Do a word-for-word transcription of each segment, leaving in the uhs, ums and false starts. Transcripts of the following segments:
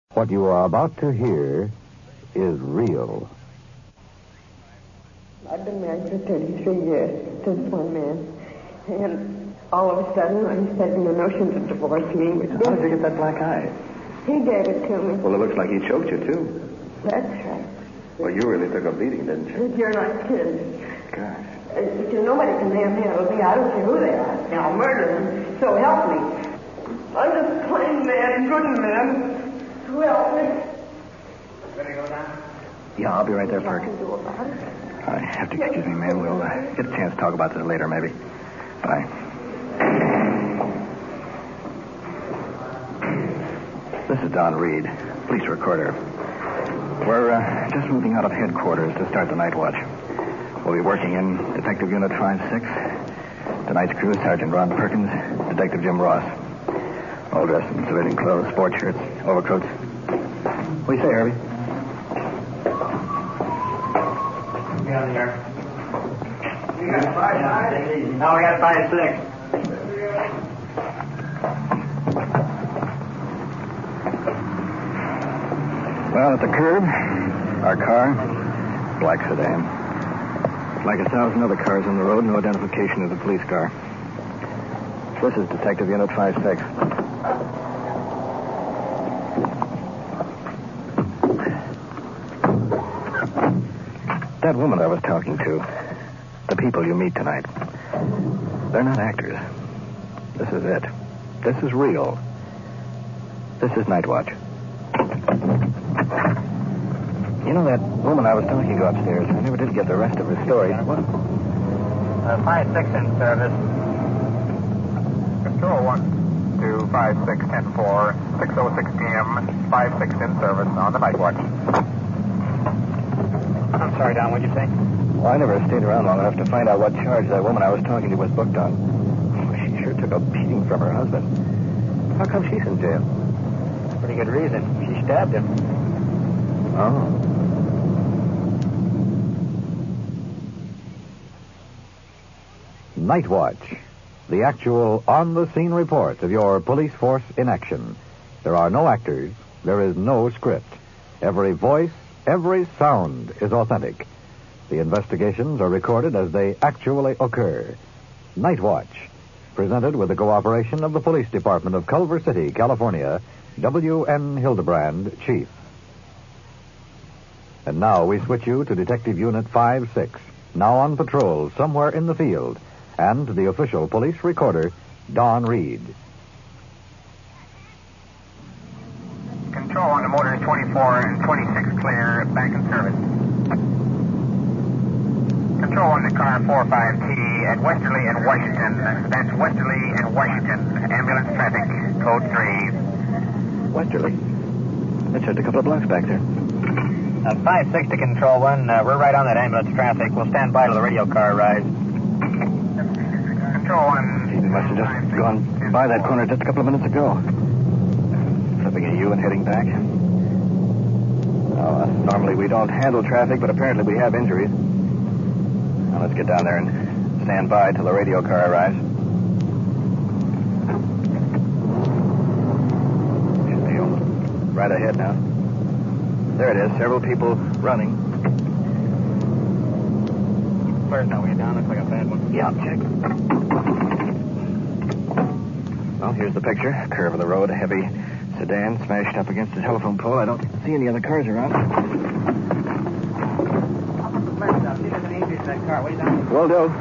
What you are about to hear is real. I've been married for thirty-three years to this one man. And all of a sudden, he's taking the notion to divorce me. Which How did you get that black eye? He gave it to me. Well, it looks like he choked you, too. That's right. Well, you really took a beating, didn't you? You're not kidding. Gosh. Uh, you know, nobody can damn handle me. I don't care who they are. I'll murder them. So help me. I'm just plain man, good man. So help me. Ready to go down? Yeah, I'll be right there, Perk. What can I do about it? I have to excuse me, man. We'll uh, get a chance to talk about this later, maybe. Bye. This is Don Reed, police recorder. We're uh, just moving out of headquarters to start the night watch. We'll be working in Detective Unit five six. Tonight's crew, Sergeant Ron Perkins, Detective Jim Ross. All dressed in civilian clothes, sport shirts, overcoats. What do you say, Herbie? Get out of here. We got five, five? No, we got five, six. Well, at the curb, our car, black sedan. Like a thousand other cars on the road, no identification of the police car. This is Detective Unit five six. That woman I was talking to, the people you meet tonight, they're not actors. This is it. This is real. This is Night Watch. You know that woman I was talking to upstairs? I never did get the rest of her story. What? Uh, five six in service. Control one to five six ten four, six oh six p.m. five six in service on the night watch. I'm sorry, Don. What'd you say? Well, I never stayed around long enough to find out what charge that woman I was talking to was booked on. She sure took a beating from her husband. How come she's in jail? Pretty good reason. She stabbed him. Oh. Night Watch, the actual on-the-scene report of your police force in action. There are no actors. There is no script. Every voice, every sound is authentic. The investigations are recorded as they actually occur. Night Watch, presented with the cooperation of the Police Department of Culver City, California, W N Hildebrand, Chief. And now we switch you to Detective Unit five six, now on patrol somewhere in the field, and to the official police recorder, Don Reed. Control on the motor twenty-four and twenty-six clear, back in service. Control on the car four five T at Westerly and Washington. That's Westerly and Washington. Ambulance traffic, code three. Westerly? That's just a couple of blocks back there. Uh, five six to Control one. Uh, we're right on that ambulance traffic. We'll stand by till the radio car arrives. Control one. He must have just gone by that corner just a couple of minutes ago. Flipping at you and heading back. Now, uh, normally we don't handle traffic, but apparently we have injuries. Now let's get down there and stand by till the radio car arrives. Should be almost right ahead now. There it is. Several people running. Where's now? Way down. Looks like a bad one. Yeah, check. Well, here's the picture. Curve of the road, a heavy sedan smashed up against a telephone pole. I don't see any other cars around. See if there's any injuries in that car. Way down. Will do.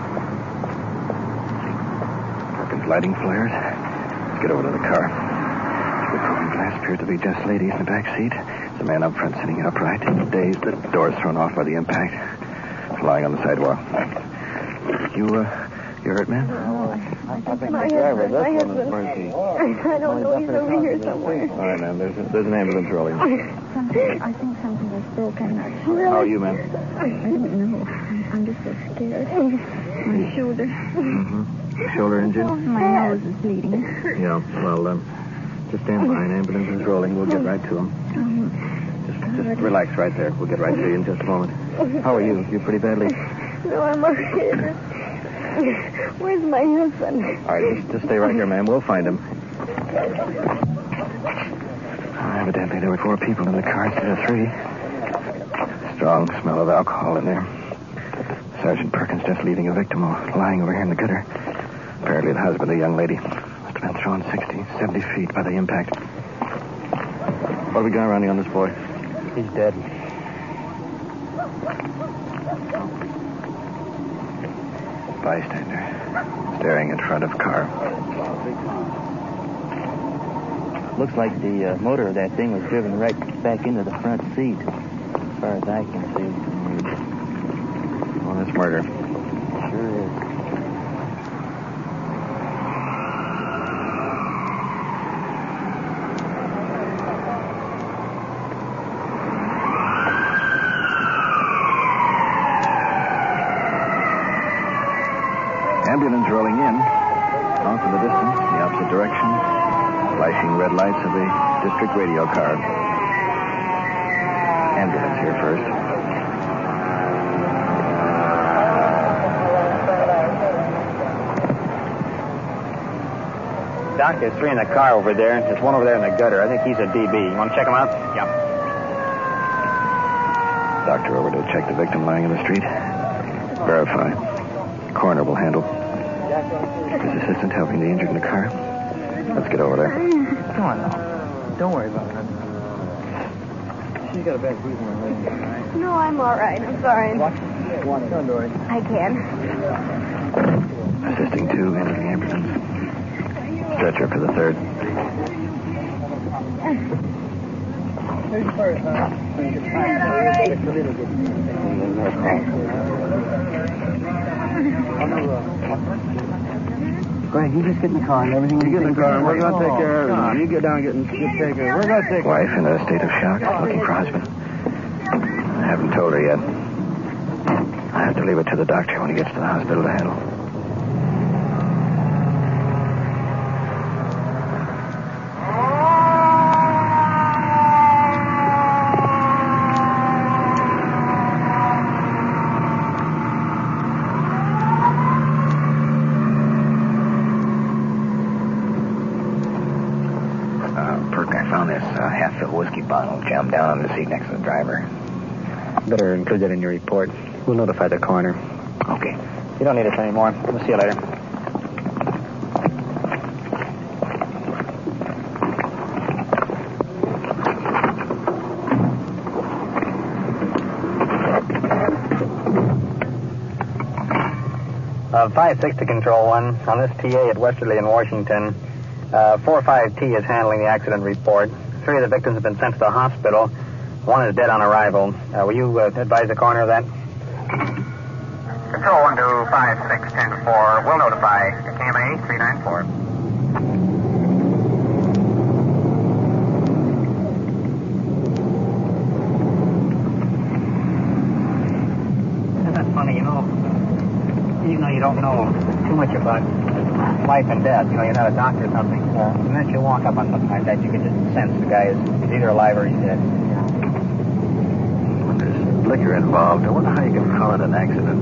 Perkins lighting flares. Let's get over to the car. The looking glass appears to be just ladies in the back seat. There's a man up front sitting upright, dazed. The door's thrown off by the impact. Lying on the sidewalk. You, uh, you hurt, man? No, I think my husband, my husband. I don't know, he's over here somewhere. All right, ma'am. There's, a, there's an ambulance rolling. Something, I think something was broken. How are you, ma'am? I don't know. I'm just so scared. My shoulder. Mm-hmm. Shoulder injured? My nose is bleeding. Yeah, well, um, just stand by. An ambulance is rolling. We'll get right to him. Just, just relax right there. We'll get right to you in just a moment. How are you? You pretty badly? No, I'm okay. Where's my husband? All right, just, just stay right here, ma'am. We'll find him. Evidently, there were four people in the car instead of three. Strong smell of alcohol in there. Sergeant Perkins just leaving a victim lying over here in the gutter. Apparently the husband, a young lady, must have been thrown sixty, seventy feet by the impact. What have we got running on this boy? He's dead. Bystander, staring in front of car. Looks like the uh, motor of that thing was driven right back into the front seat, as far as I can see. Well, that's murder. Sure is. Ambulance rolling in. Off in the distance, in the opposite direction. Flashing red lights of the district radio car. Ambulance here first. Doc, there's three in the car over there. There's one over there in the gutter. I think he's a D B. You want to check him out? Yeah. Doctor over to check the victim lying in the street. Verify. Coroner will handle. His assistant helping the injured in the car. Let's get over there. Come on now. Don't worry about it. She's got a bad bruise on her leg. No, I'm all right. I'm sorry. Watch. Watch. Don't worry. I can. Assisting two into the ambulance. Stretcher for the third. Go ahead, you just get in the car and everything. You get in the car and we're going to take care of everything. You get down and get, and get take care. We're going to take Wife in a state of shock, looking for husband. I haven't told her yet. I have to leave it to the doctor when he gets to the hospital to handle. Jump down on the seat next to the driver. Better include that in your report. We'll notify the coroner. Okay. You don't need us anymore. We'll see you later. Uh, five six to Control one. On this T A at Westerly in Washington, uh, four five T is handling the accident report. Three of the victims have been sent to the hospital. One is dead on arrival. Uh, will you uh, advise the coroner of that? Control one to five six ten four. We'll notify K M A three nine four. Isn't that funny, you know? Even though you don't know too much about life and death, you know, you're not a doctor or something. Uh, and then you walk up on something like that, you can just sense the guy is either alive or he's dead. When there's liquor involved, I wonder how you can call it an accident.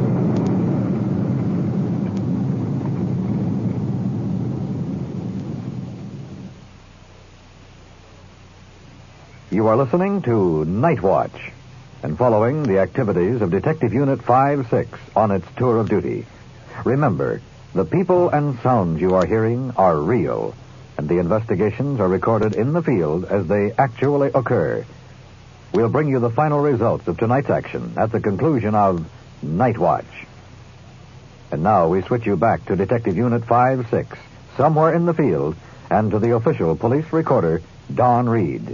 You are listening to Night Watch and following the activities of Detective Unit five six on its tour of duty. Remember, the people and sounds you are hearing are real, and the investigations are recorded in the field as they actually occur. We'll bring you the final results of tonight's action at the conclusion of Night Watch. And now we switch you back to Detective Unit five six, somewhere in the field, and to the official police recorder, Don Reed.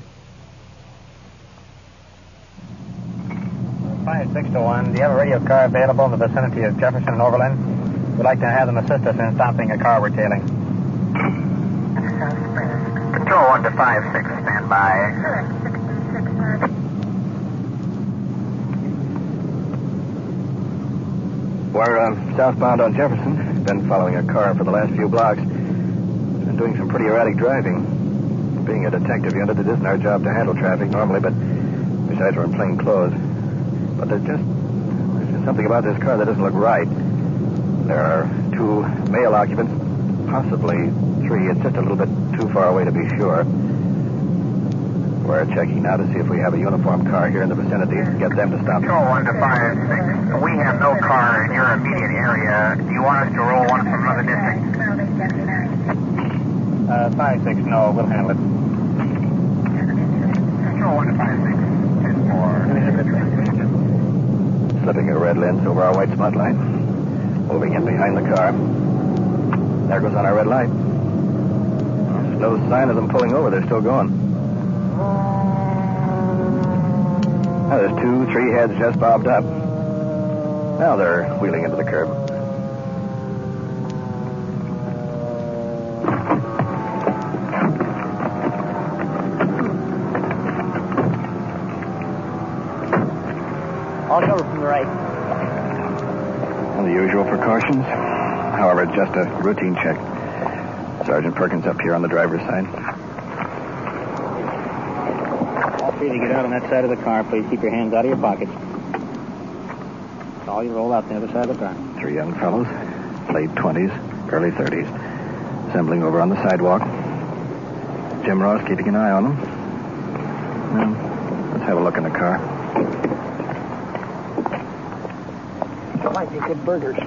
five six to one. Do you have a radio car available in the vicinity of Jefferson and Overland? We'd like to have them assist us in stopping a car we're tailing. Control one to five six, stand by. We're uh, southbound on Jefferson. Been following a car for the last few blocks. Been doing some pretty erratic driving. Being a detective unit, it isn't our job to handle traffic normally, but besides we're in plain clothes. But there's just, there's just something about this car that doesn't look right. There are two male occupants, possibly three. It's just a little bit too far away to be sure. We're checking now to see if we have a uniformed car here in the vicinity. Get them to stop. Control one to five six. We have no car in your immediate area. Do you want us to roll one from another district? Uh, five six, no, we'll handle it. Control one to five six. ten four. Slipping a red lens over our white spot line. Moving in behind the car. There goes on our red light. There's no sign of them pulling over. They're still going. Now, there's two, three heads just bobbed up. Now they're wheeling into the curb. All over from the right. And the usual precautions. However, it's just a routine check. Sergeant Perkins up here on the driver's side. All free to get out on that side of the car. Please keep your hands out of your pockets. All you roll out the other side of the car. Three young fellows, late twenties, early thirties, assembling over on the sidewalk. Jim Ross keeping an eye on them. Well, let's have a look in the car. Might be good burgers.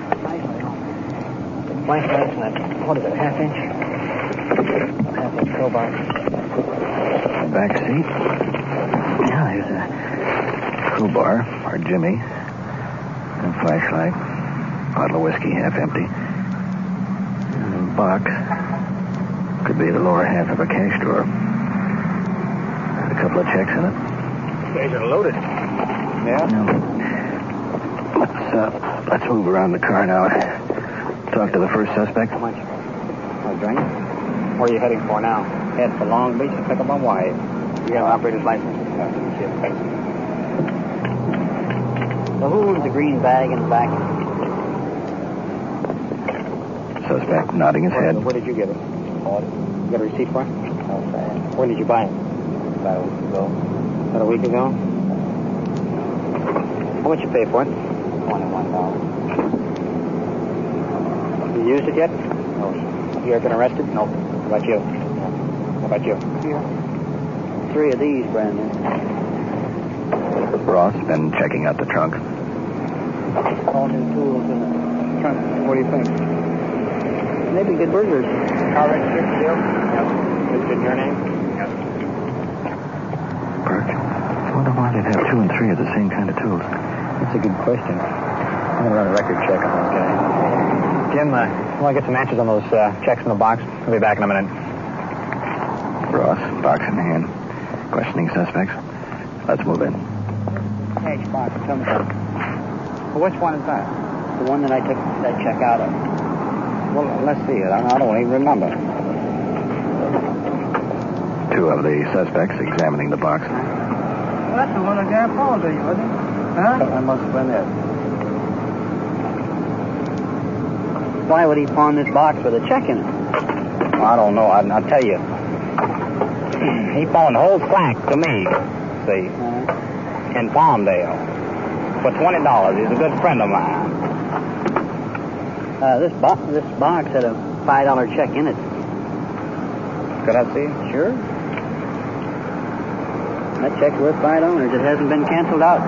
Flashlights and that, what is it, half inch? Half inch crowbar. Back seat. Yeah, there's a crowbar, or Jimmy. And a flashlight. Bottle of whiskey, half empty. And a box. Could be the lower half of a cash drawer. A couple of checks in it. These guys are loaded. Yeah? No. Let's, uh, let's move around the car now. Talk to the first suspect. How much? Oh, drink? Where are you heading for now? Head for Long Beach to pick up my wife. You got an operator's license? No, let me see it. So who owns the green bag in the back? Suspect nodding his Where, head. where did you get it? You got a receipt for it? Okay. When did you buy it? About a week ago. About a week ago? How much you pay for it? twenty-one dollars. You used it yet? No. Have you ever been arrested? No. How about you? How about you? Yeah. Three of these, Brandon. Ross been checking out the trunk. All new tools in the trunk. What do you think? Maybe good burgers. Car registered still? Yep. Is it your name? Yep. Perk, I wonder why they'd have two and three of the same kind of tools. That's a good question. I'm going to run a record check on those guys. Jim, uh, I want to get some answers on those uh, checks in the box. I'll be back in a minute. Ross, box in hand. Questioning suspects. Let's move in. Hey, box, come from. Well, which one is that? The one that I took that check out of. Well, let's see it. I I don't even remember. Two of the suspects examining the box. Well, that's the one the guy pawned to you, wasn't it? Huh? That must have been it. Why would he pawn this box with a check in it? Well, I don't know. I, I'll tell you. He pawned the whole sack to me, see, uh-huh. in Palmdale for twenty dollars. He's a good friend of mine. Uh, this, bo- this box had a five dollar check in it. Could I see it? Sure. That check's worth five dollars. It hasn't been canceled out.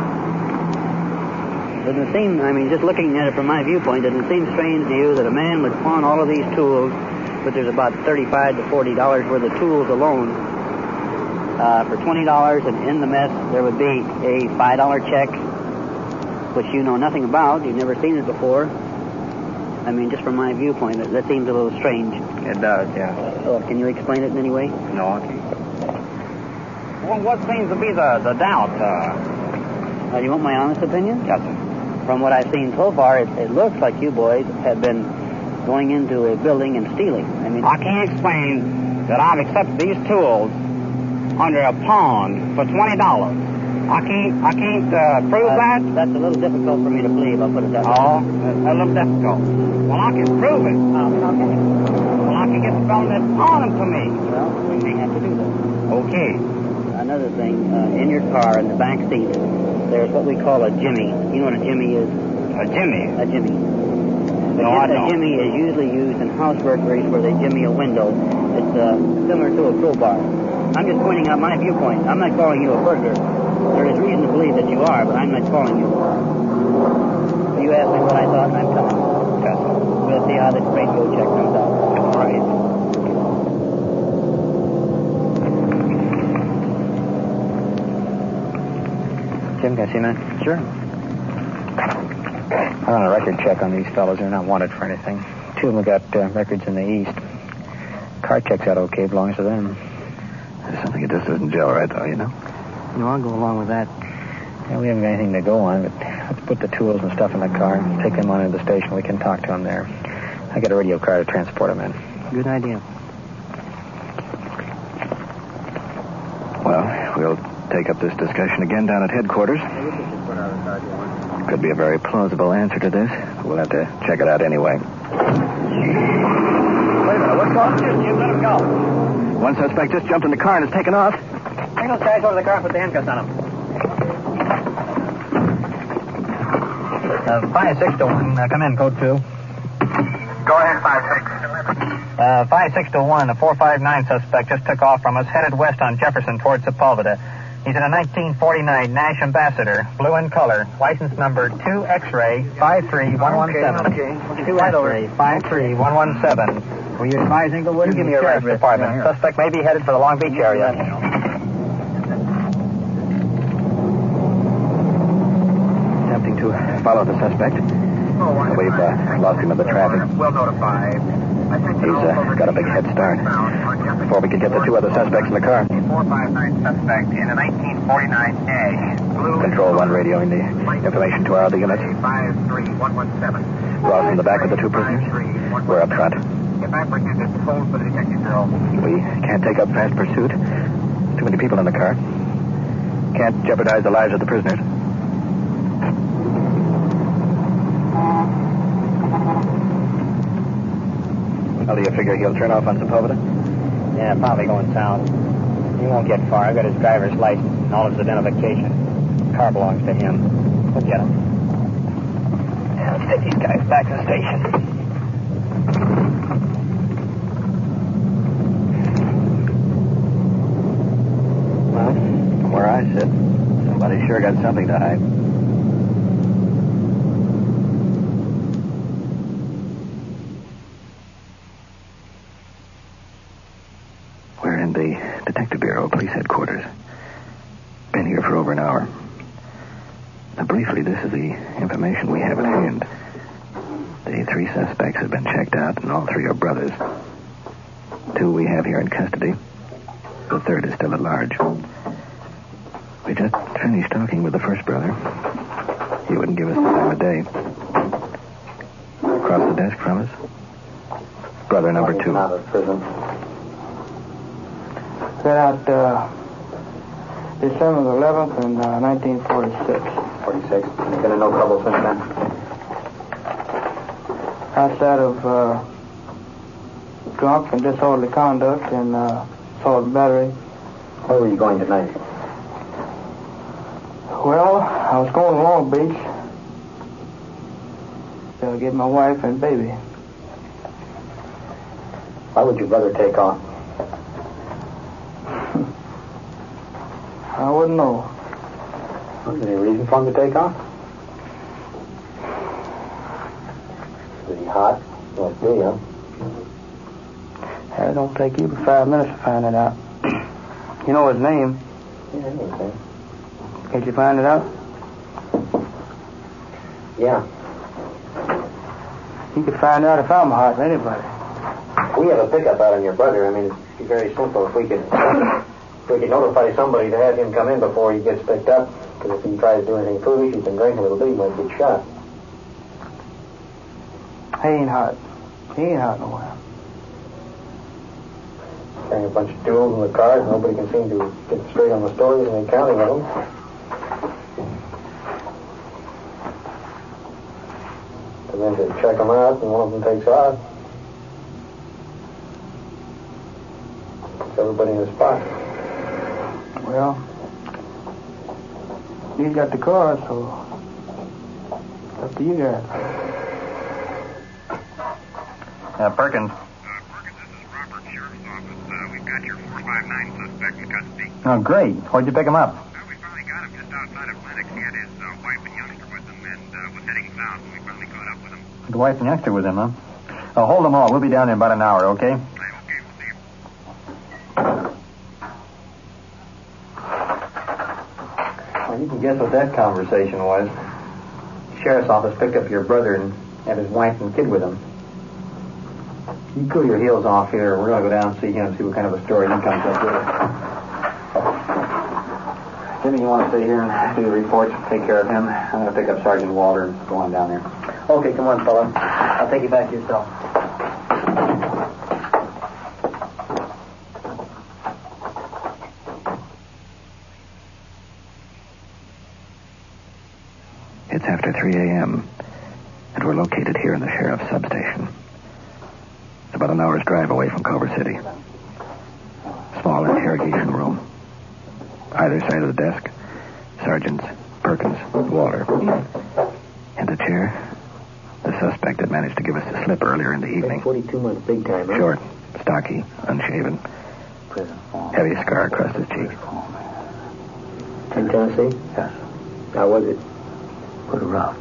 Doesn't it seem, I mean, just looking at it from my viewpoint, doesn't it seem strange to you that a man would pawn all of these tools, but there's about thirty-five to forty dollars worth of tools alone, uh, for twenty dollars, and in the mess there would be a five dollar check, which you know nothing about, you've never seen it before. I mean, just from my viewpoint, that, that seems a little strange. It does, yeah. Oh, can you explain it in any way? No, I can't. Well, what seems to be the, the doubt? Uh, uh, you want my honest opinion? Yes, sir. From what I've seen so far, it, it looks like you boys have been going into a building and stealing. I mean, I can't explain that I've accepted these tools under a pawn for twenty dollars. I can't, I can't uh, prove uh, that. That's a little difficult for me to believe. I'll put it that way. Oh, that's a little difficult. Well, I can prove it. Oh, okay. Well, I can get the fellow that pawned them to me. Well, we may have to do that. Okay. Another thing, uh, in your car, in the back seat, there's what we call a jimmy. You know what a jimmy is? A jimmy? A jimmy. No, I A don't. jimmy is usually used in house burglaries where they jimmy a window. It's uh, similar to a crowbar. I'm just pointing out my viewpoint. I'm not calling you a burglar. There is reason to believe that you are, but I'm not calling you. You asked me what I thought, and I'm telling you. Trust me. We'll see how this radio check comes out. All right. Jim, can I see a minute? Sure. I run a record check on these fellows. They're not wanted for anything. Two of them got uh, records in the East. Car checks out okay, belongs to them. There's something that just doesn't gel right, though, you know? No, I'll go along with that. Yeah, we haven't got anything to go on, but let's put the tools and stuff in the car. Take them on into the station. We can talk to them there. I got a radio car to transport them in. Good idea. Well, we'll take up this discussion again down at headquarters. Could be a very plausible answer to this. We'll have to check it out anyway. Wait a minute, what's going on? Jim, let him go. One suspect just jumped in the car and has taken off. Bring those guys over to the car and put the handcuffs on them. Uh, five six to one, uh, come in, code two. Go ahead, five six. Uh, five six to one, a four five nine suspect just took off from us, headed west on Jefferson towards Sepulveda. He's in a nineteen forty-nine Nash Ambassador, blue in color, license number two X-ray five three one one seven. Okay, okay. two X-ray five three one one seven. Will you advise Inglewood? You give me a Sheriff's right Department. here. Suspect may be headed for the Long Beach area. Attempting to follow the suspect. We've uh, lost him in the traffic. We'll notify. He's uh, got a big head start. Before we could get the two other suspects in the car. four five nine suspect in a nineteen forty-nine Nash. Blue. Control one radioing the information to our other units. five three one one seven. Ross in the back with the two prisoners. We're up front. If apprehended, hold for the detective bureau. We can't take up fast pursuit. Too many people in the car. Can't jeopardize the lives of the prisoners. How do you figure he'll turn off on Sepulveda? Yeah, probably going south. He won't get far. I got his driver's license and all his identification. The car belongs to him. We'll get him. Yeah, let's take these guys back to the station. Well, from where I sit, somebody sure got something to hide. We're in the Detective Bureau, Police Headquarters. Been here for over an hour. Now, briefly, this is the information we have at hand. The three suspects have been checked out, and all three are brothers. Two we have here in custody. The third is still at large. We just finished talking with the first brother. He wouldn't give us the time of day. Across the desk from us, brother number two. Out of prison. Got out uh, December the eleventh in uh, nineteen forty-six. forty-six. You've been in no trouble since then? Outside of uh, drunk and disorderly conduct and uh, assault and battery. Where were you going tonight? Well, I was going to Long Beach to get my wife and baby. Why would your brother take off? I wouldn't know. Was there any reason for him to take off? Was he hot? Must be, huh? It don't take you but five minutes to find it out. You know his name. Yeah, okay. Can't you find it out? Yeah. You could find out if I'm hot than anybody. We have a pickup out on your brother. I mean, it'd be very simple if we could if we could notify somebody to have him come in before he gets picked up. Because if he tries to do anything foolish, he's been drinking a little bit, he might get shot. He ain't hot. He ain't hot nowhere. Carrying a bunch of tools in the car, and nobody can seem to get straight on the stories and the accounting of them. And then to check them out, and one of them takes off. Puts everybody in his spot. Well, he's got the car, so it's up to you guys. Uh, Perkins. Uh, Perkins, this is Robert, Sheriff's Office. Uh, we've got your four five nine suspect suspect in custody. Oh, great. Where'd you pick him up? Well, we finally got him just outside of Lennox. He had his uh, wife and youngster with him and uh, was heading south when we finally caught up with him. The wife and youngster with him, huh? Oh, hold them all. We'll be down in about an hour, okay? Okay, we'll see you. Well, you can guess what that conversation was. The sheriff's office picked up your brother and had his wife and kid with him. You cool your heels off here. We're going to go down and see him and see what kind of a story he comes up with. Jimmy, you want to stay here and do the reports? Take care of him. I'm going to pick up Sergeant Walter and go on down there. Okay, come on, fella. I'll take you back to your cell. It's after three a.m., and we're located here in the sheriff's substation. It's about an hour's drive away from Culver City. Small interrogation room. Either side of the desk, Sergeants Perkins, Walter. In the chair, the suspect had managed to give us the slip earlier in the evening. forty-two months, big time, huh? Short, stocky, unshaven. Prison form. Heavy scar across his cheek. In Tennessee? Yes. How was it? Pretty rough.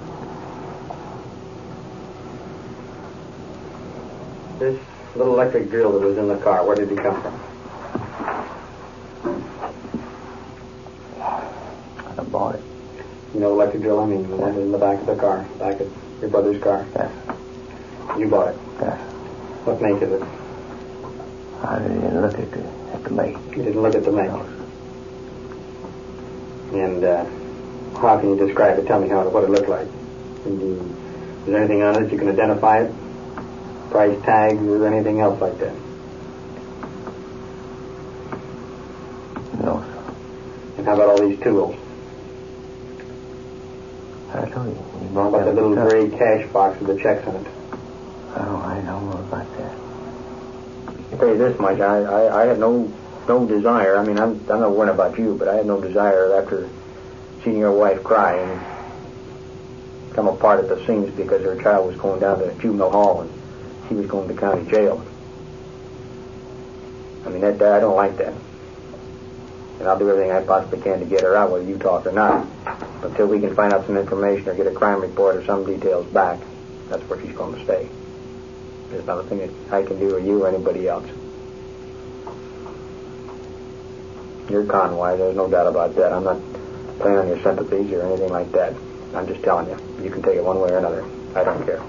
This little electric drill that was in the car, where did it come from? I bought it. You know electric drill, I mean, the one in the back of the car, back of your brother's car. Yes. You bought it. Yes. What make is it? I didn't look at the, at the make. You didn't look at the make. And uh, how can you describe it? Tell me how what it looked like. And you, is there anything on it you can identify it? Price tags or anything else like that? No, sir. And how about all these tools? I told you. you How about the little gray cash box with the checks in it? Oh, I don't know about that. I'll tell you this much. I, I, I had no no desire. I mean, I'm, I'm not worrying about you, but I had no desire after seeing your wife cry and come apart at the seams because her child was going down to juvenile hall and she was going to county jail. I mean, that, that I don't like that. And I'll do everything I possibly can to get her out, whether you talk or not. Until we can find out some information or get a crime report or some details back, that's where she's going to stay. There's not a thing that I can do or you or anybody else. You're con-wise, there's no doubt about that. I'm not playing on your sympathies or anything like that. I'm just telling you. You can take it one way or another. I don't care.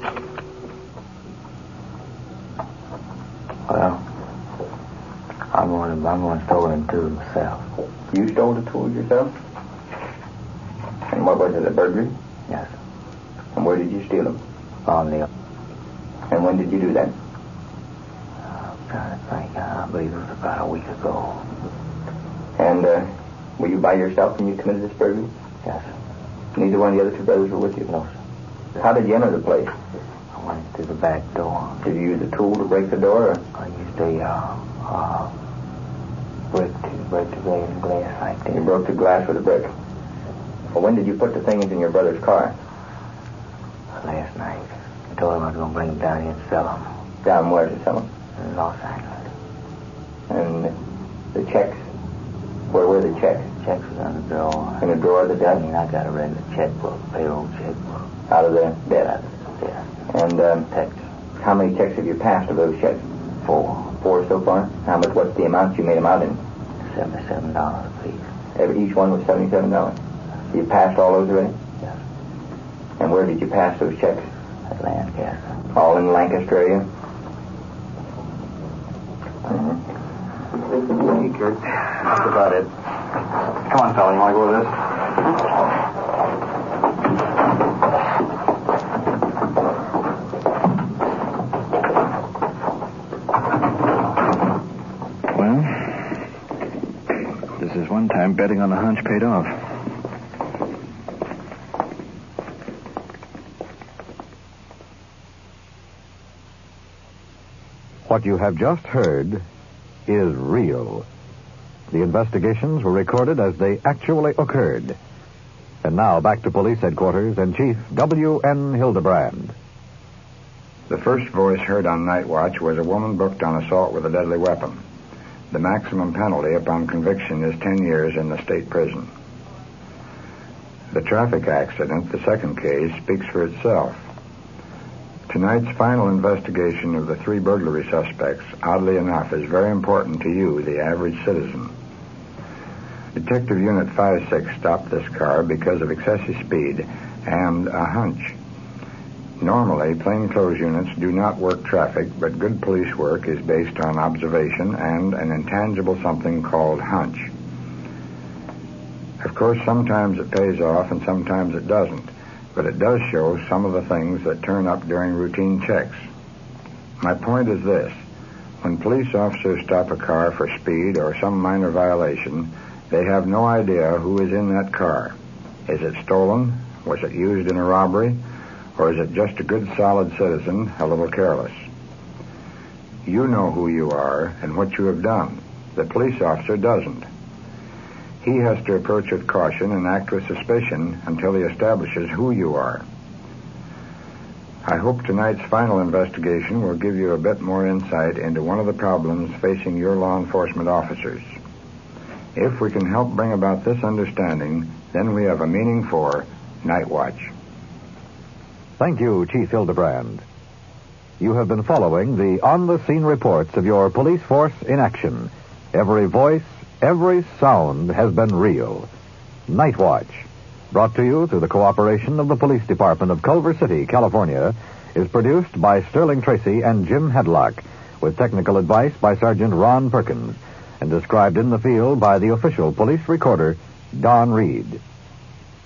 Well, I'm going to, I'm going to store them tools myself. You stole the tools yourself? And what was it, a burglary? Yes. And where did you steal them? On the... And when did you do that? I'm trying to think. I believe it was about a week ago. And uh, were you by yourself when you committed this burglary? Yes. Neither one of the other two brothers were with you? No, sir. How did you enter the place? I went through the back door. Did you use a tool to break the door? Or? I used a uh, uh, brick to break the glass, glass like that. You broke the glass with a brick. Well, when did you put the things in your brother's car? Last night. I told him I was going to bring them down here and sell them. Down where to sell them? In Los Angeles. And the checks? Where were the checks? Checks was on the drawer. In the drawer of the desk? I mean, I got a regular checkbook, payroll checkbook. Out of the desk? Out of the desk. And um, Texas. how many checks have you passed of those checks? Four. Four so far? How much? What's the amount you made them out in? Seventy-seven dollars a piece. Every, each one was seventy-seven dollars. You passed all those already? Yes. And where did you pass those checks? At Lancaster. All in Lancaster area? Mm-hmm. Okay, Kurt. That's about it. Come on, fella. You want to go with us? Well, this is one time betting on the hunch paid off. What you have just heard is real. The investigations were recorded as they actually occurred. And now back to police headquarters and Chief W N Hildebrand. The first voice heard on night watch was a woman booked on assault with a deadly weapon. The maximum penalty upon conviction is ten years in the state prison. The traffic accident, the second case, speaks for itself. Tonight's final investigation of the three burglary suspects, oddly enough, is very important to you, the average citizen. Detective Unit five six stopped this car because of excessive speed and a hunch. Normally, plainclothes units do not work traffic, but good police work is based on observation and an intangible something called hunch. Of course, sometimes it pays off and sometimes it doesn't, but it does show some of the things that turn up during routine checks. My point is this. When police officers stop a car for speed or some minor violation, they have no idea who is in that car. Is it stolen? Was it used in a robbery? Or is it just a good, solid citizen, a little careless? You know who you are and what you have done. The police officer doesn't. He has to approach with caution and act with suspicion until he establishes who you are. I hope tonight's final investigation will give you a bit more insight into one of the problems facing your law enforcement officers. If we can help bring about this understanding, then we have a meaning for Night Watch. Thank you, Chief Hildebrand. You have been following the on-the-scene reports of your police force in action. Every voice, every sound has been real. Night Watch, brought to you through the cooperation of the Police Department of Culver City, California, is produced by Sterling Tracy and Jim Hedlock, with technical advice by Sergeant Ron Perkins, and described in the field by the official police recorder, Don Reed.